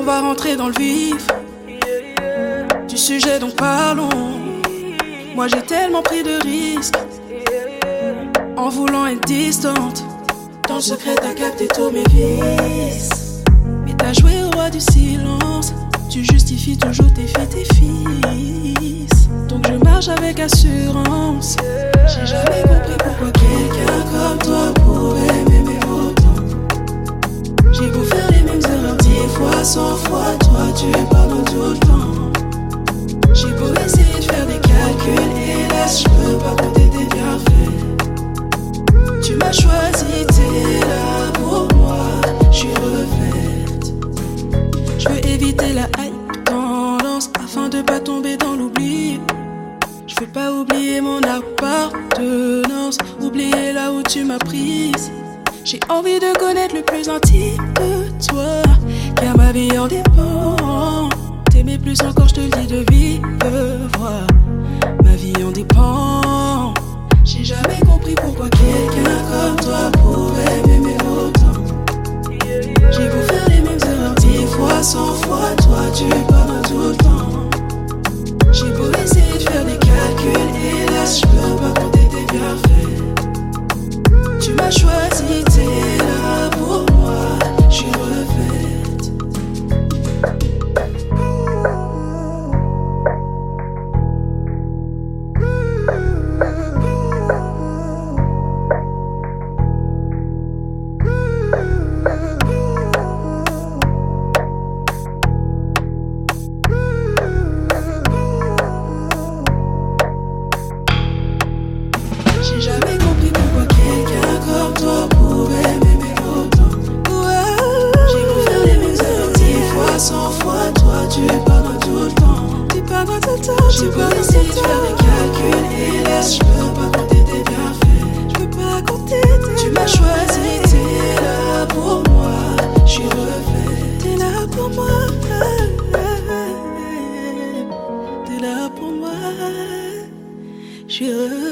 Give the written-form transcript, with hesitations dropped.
va rentrer dans le vif du sujet, donc parlons. Moi j'ai tellement pris de risques en voulant être distante. Dans le secret t'as capté tous mes vices, mais t'as joué au roi du silence. Tu justifies toujours tes filles, tes fils. Donc je marche avec assurance. J'ai jamais compris pourquoi quelqu'un comme toi pouvait m'aimer autant. J'ai beau faire les mêmes erreurs 10 fois, 100 fois, toi tu pardonnes tout le temps. J'ai beau essayer de faire des calculs, hélas je peux pas compter tes bienfaits. Tu m'as choisi, t'es là pour moi, je suis refaite. Je veux éviter la hype tendance afin de pas tomber dans l'oubli. Je veux pas oublier mon appartenance, oublier là où tu m'as prise. J'ai envie de connaître le plus intime de toi, car ma vie en dépend. T'aimer plus encore, je te le dis de vive voix. Ma vie en dépend. J'ai jamais compris pourquoi quelqu'un comme toi pouvait m'aimer autant. J'ai beau faire les mêmes erreurs 10 fois, 100 fois, toi tu pardonnes tout le temps. J'ai beau essayer de faire des calculs, hélas je peux pas compter tes bienfaits. Tu m'as choisi, t'es là pour moi, je suis refaite. J'ai jamais compris pourquoi quelqu'un comme toi pouvait m'aimer autant. J'ai beau faire les mêmes erreurs 10 fois, 100 fois, toi tu pardonnes tout le temps. Tu pardonnes tout le temps. J'ai beau essayer de faire des calculs, hélas je peux pas compter tes bienfaits. Je peux pas compter tes bienfaits. Tu m'as choisi, t'es là pour moi, je suis refaite. T'es là pour moi, t'es là pour moi, je suis refaite.